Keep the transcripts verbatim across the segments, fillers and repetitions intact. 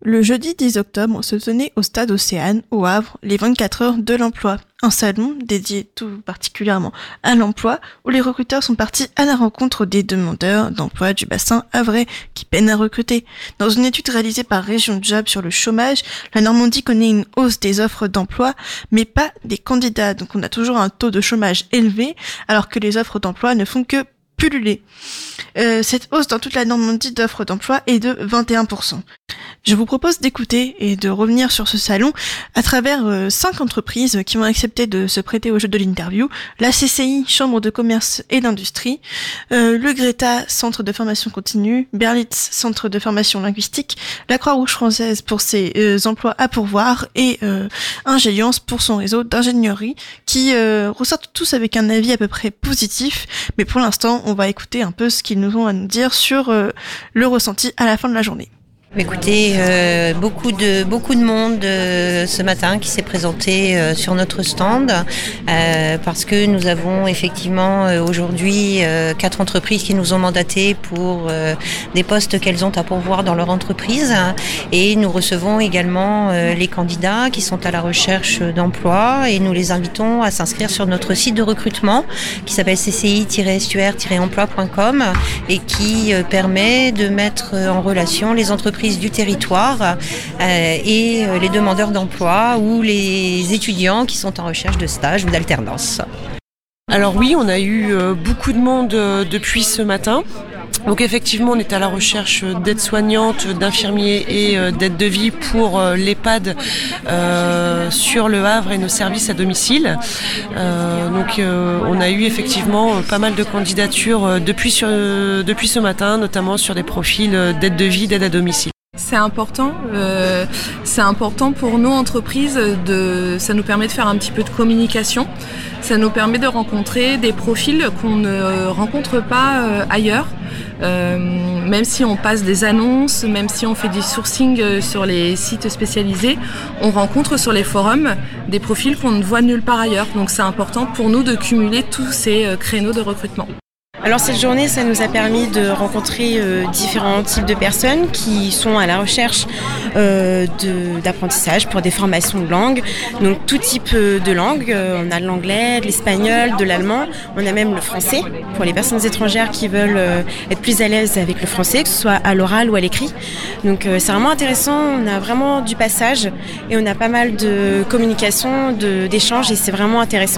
Le jeudi dix octobre se tenait au stade Océane, au Havre, les vingt-quatre heures de l'emploi. Un salon dédié tout particulièrement à l'emploi, où les recruteurs sont partis à la rencontre des demandeurs d'emploi du bassin havrais qui peinent à recruter. Dans une étude réalisée par Région Job sur le chômage, la Normandie connaît une hausse des offres d'emploi, mais pas des candidats. Donc on a toujours un taux de chômage élevé, alors que les offres d'emploi ne font que pulluler. Euh, cette hausse dans toute la Normandie d'offres d'emploi est de vingt et un pour cent. Je vous propose d'écouter et de revenir sur ce salon à travers euh, cinq entreprises qui ont accepté de se prêter au jeu de l'interview. La C C I, Chambre de commerce et d'industrie, euh, le Greta, Centre de formation continue, Berlitz, Centre de formation linguistique, la Croix-Rouge française pour ses euh, emplois à pourvoir et euh, Ingéliance pour son réseau d'ingénierie qui euh, ressortent tous avec un avis à peu près positif. Mais pour l'instant, on va écouter un peu ce qu'ils nous ont à nous dire sur euh, le ressenti à la fin de la journée. Écoutez, euh, beaucoup de beaucoup de monde euh, ce matin qui s'est présenté euh, sur notre stand euh, parce que nous avons effectivement euh, aujourd'hui euh, quatre entreprises qui nous ont mandaté pour euh, des postes qu'elles ont à pourvoir dans leur entreprise et nous recevons également euh, les candidats qui sont à la recherche d'emploi et nous les invitons à s'inscrire sur notre site de recrutement qui s'appelle c c i tiret s u r tiret emploi point com et qui euh, permet de mettre en relation les entreprises du territoire euh, et euh, les demandeurs d'emploi ou les étudiants qui sont en recherche de stage ou d'alternance. Alors oui, on a eu euh, beaucoup de monde euh, depuis ce matin. Donc effectivement, on est à la recherche d'aides-soignantes, d'infirmiers et euh, d'aides de vie pour euh, l'EHPAD euh, sur le Havre et nos services à domicile. Euh, donc euh, on a eu effectivement pas mal de candidatures euh, depuis, sur, euh, depuis ce matin, notamment sur des profils euh, d'aide de vie, d'aide à domicile. C'est important, euh, c'est important pour nos entreprises, de, ça nous permet de faire un petit peu de communication, ça nous permet de rencontrer des profils qu'on ne rencontre pas euh, ailleurs, euh, même si on passe des annonces, même si on fait du sourcing sur les sites spécialisés, on rencontre sur les forums des profils qu'on ne voit nulle part ailleurs, donc c'est important pour nous de cumuler tous ces créneaux de recrutement. Alors cette journée, ça nous a permis de rencontrer euh, différents types de personnes qui sont à la recherche euh, de, d'apprentissage pour des formations de langue. Donc tout type de langue, euh, on a de l'anglais, de l'espagnol, de l'allemand, on a même le français pour les personnes étrangères qui veulent euh, être plus à l'aise avec le français, que ce soit à l'oral ou à l'écrit. Donc euh, c'est vraiment intéressant, on a vraiment du passage et on a pas mal de communication, de, d'échanges et c'est vraiment intéressant.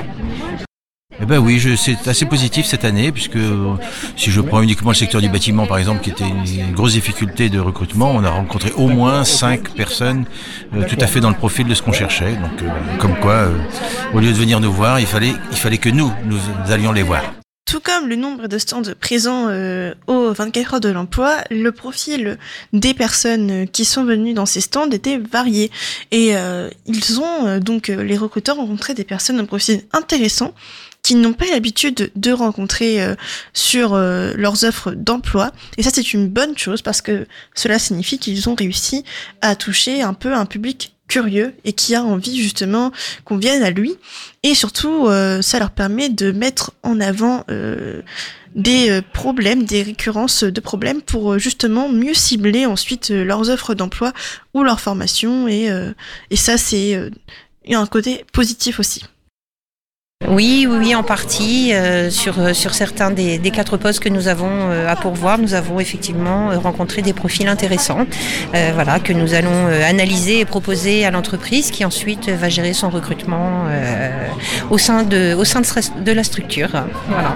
Eh ben oui, je, c'est assez positif cette année puisque euh, si je prends uniquement le secteur du bâtiment par exemple qui était une, une grosse difficulté de recrutement, on a rencontré au moins cinq personnes euh, tout à fait dans le profil de ce qu'on cherchait. Donc euh, comme quoi, euh, au lieu de venir nous voir, il fallait, il fallait que nous, nous allions les voir. Tout comme le nombre de stands présents euh, aux vingt-quatre heures de l'emploi, le profil des personnes qui sont venues dans ces stands était varié. Et euh, ils ont euh, donc les recruteurs rencontré des personnes d'un profil intéressant qui n'ont pas l'habitude de rencontrer euh, sur euh, leurs offres d'emploi. Et ça, c'est une bonne chose parce que cela signifie qu'ils ont réussi à toucher un peu un public curieux et qui a envie justement qu'on vienne à lui. Et surtout, euh, ça leur permet de mettre en avant euh, des euh, problèmes, des récurrences de problèmes pour euh, justement mieux cibler ensuite euh, leurs offres d'emploi ou leur formation. Et, euh, et ça, c'est euh, un côté positif aussi. Oui, oui, oui, en partie. Euh, sur, sur certains des, des quatre postes que nous avons euh, à pourvoir, nous avons effectivement euh, rencontré des profils intéressants euh, voilà, que nous allons euh, analyser et proposer à l'entreprise qui ensuite va gérer son recrutement euh, au sein, de, au sein de, de la structure. Voilà.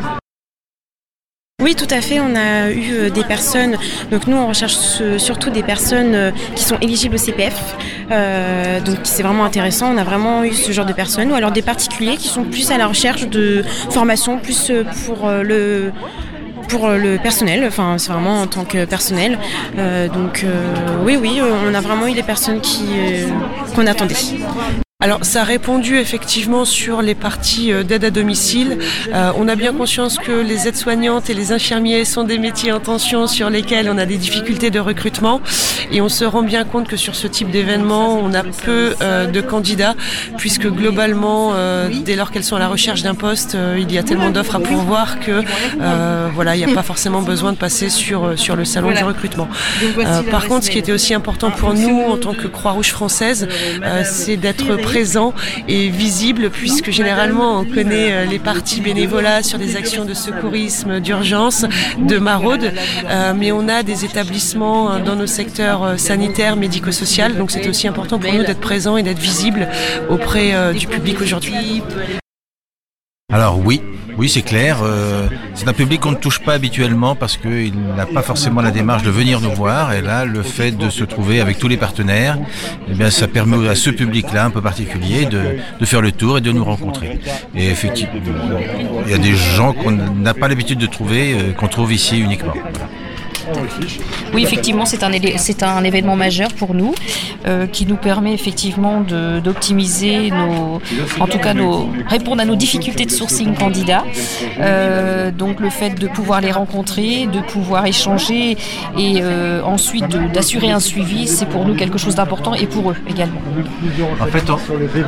Oui, tout à fait. On a eu des personnes, donc nous on recherche surtout des personnes qui sont éligibles au C P F, euh, donc c'est vraiment intéressant. On a vraiment eu ce genre de personnes, ou alors des particuliers qui sont plus à la recherche de formation, plus pour le pour le personnel, enfin c'est vraiment en tant que personnel. Euh, donc euh, oui, oui, on a vraiment eu des personnes qui euh, qu'on attendait. Alors, ça a répondu effectivement sur les parties d'aide à domicile. Euh, on a bien conscience que les aides-soignantes et les infirmiers sont des métiers en tension sur lesquels on a des difficultés de recrutement. Et on se rend bien compte que sur ce type d'événement, on a peu euh, de candidats, puisque globalement, euh, dès lors qu'elles sont à la recherche d'un poste, euh, il y a tellement d'offres à pourvoir que euh, voilà, il n'y a pas forcément besoin de passer sur, sur le salon du recrutement. Euh, par contre, ce qui était aussi important pour nous en tant que Croix-Rouge française, euh, c'est d'être présent et visible, puisque généralement on connaît les parties bénévolat sur des actions de secourisme, d'urgence, de maraude, euh, mais on a des établissements dans nos secteurs sanitaires, médico-social, donc c'est aussi important pour nous d'être présents et d'être visibles auprès euh, du public aujourd'hui. Alors oui, oui c'est clair, euh, c'est un public qu'on ne touche pas habituellement parce qu'il n'a pas forcément la démarche de venir nous voir, et là le fait de se trouver avec tous les partenaires, eh bien ça permet à ce public-là un peu particulier de, de faire le tour et de nous rencontrer. Et effectivement, il y a des gens qu'on n'a pas l'habitude de trouver, euh, qu'on trouve ici uniquement. Oui, effectivement, c'est un, c'est un événement majeur pour nous euh, qui nous permet effectivement de, d'optimiser nos, en tout cas nos, répondre à nos difficultés de sourcing candidats. Euh, donc le fait de pouvoir les rencontrer, de pouvoir échanger et euh, ensuite de, d'assurer un suivi, c'est pour nous quelque chose d'important et pour eux également. En fait, on,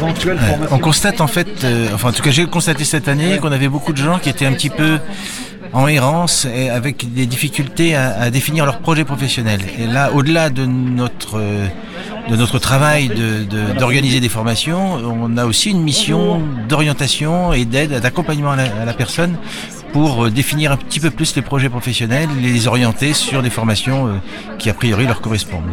on constate en fait, euh, enfin en tout cas j'ai constaté cette année qu'on avait beaucoup de gens qui étaient un petit peu en errance et avec des difficultés à, à définir leur projet professionnel. Et là, au-delà de notre de notre travail de, de, d'organiser des formations, on a aussi une mission d'orientation et d'aide, d'accompagnement à la, à la personne pour définir un petit peu plus les projets professionnels, les orienter sur des formations qui a priori leur correspondent.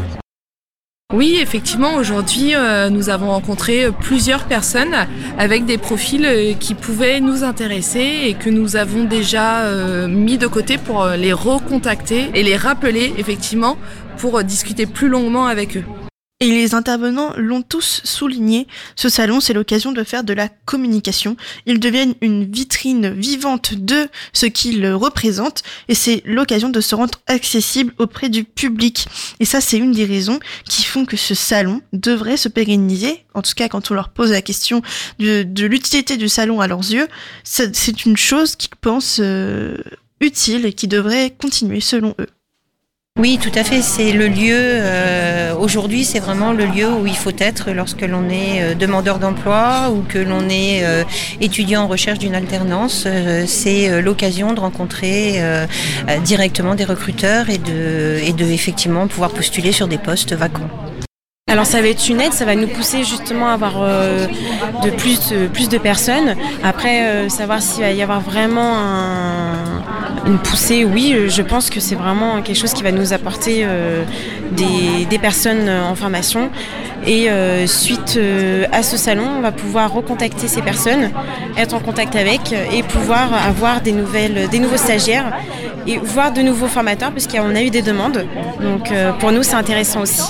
Oui, effectivement, aujourd'hui, euh, nous avons rencontré plusieurs personnes avec des profils euh, qui pouvaient nous intéresser et que nous avons déjà euh, mis de côté pour euh, les recontacter et les rappeler, effectivement, pour euh, discuter plus longuement avec eux. Et les intervenants l'ont tous souligné, ce salon c'est l'occasion de faire de la communication. Ils deviennent une vitrine vivante de ce qu'ils représentent et c'est l'occasion de se rendre accessible auprès du public. Et ça c'est une des raisons qui font que ce salon devrait se pérenniser. En tout cas quand on leur pose la question de, de l'utilité du salon à leurs yeux, c'est une chose qu'ils pensent euh, utile et qui devrait continuer selon eux. Oui, tout à fait. C'est le lieu, euh, aujourd'hui, c'est vraiment le lieu où il faut être lorsque l'on est euh, demandeur d'emploi ou que l'on est euh, étudiant en recherche d'une alternance. Euh, c'est euh, l'occasion de rencontrer euh, euh, directement des recruteurs et de, et de effectivement pouvoir postuler sur des postes vacants. Alors ça va être une aide, ça va nous pousser justement à avoir euh, de plus, euh, plus de personnes. Après, euh, savoir s'il va y avoir vraiment un, une poussée, oui, je pense que c'est vraiment quelque chose qui va nous apporter euh, des, des personnes en formation. Et euh, suite euh, à ce salon, on va pouvoir recontacter ces personnes, être en contact avec et pouvoir avoir des, nouvelles, des nouveaux stagiaires et voir de nouveaux formateurs parce qu'on a eu des demandes. Donc euh, pour nous, c'est intéressant aussi.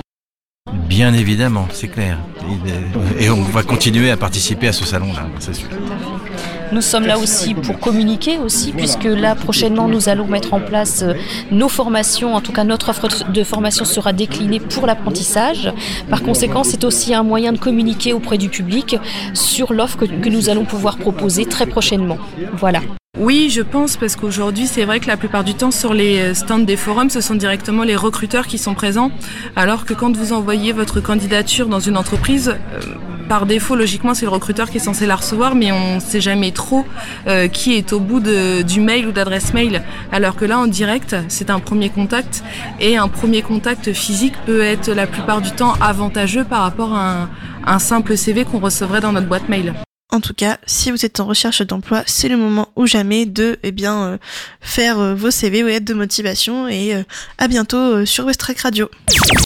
Bien évidemment, c'est clair. Et on va continuer à participer à ce salon-là, c'est sûr. Nous sommes là aussi pour communiquer aussi, puisque là prochainement nous allons mettre en place nos formations, en tout cas notre offre de formation sera déclinée pour l'apprentissage. Par conséquent, c'est aussi un moyen de communiquer auprès du public sur l'offre que, que nous allons pouvoir proposer très prochainement. Voilà. Oui, je pense, parce qu'aujourd'hui, c'est vrai que la plupart du temps, sur les stands des forums, ce sont directement les recruteurs qui sont présents, alors que quand vous envoyez votre candidature dans une entreprise, euh, par défaut, logiquement, c'est le recruteur qui est censé la recevoir, mais on ne sait jamais trop euh, qui est au bout de, du mail ou d'adresse mail, alors que là, en direct, c'est un premier contact, et un premier contact physique peut être la plupart du temps avantageux par rapport à un, un simple C V qu'on recevrait dans notre boîte mail. En tout cas, si vous êtes en recherche d'emploi, c'est le moment ou jamais de eh bien, euh, faire euh, vos C V ou lettres de motivation et euh, à bientôt euh, sur Westrack Radio.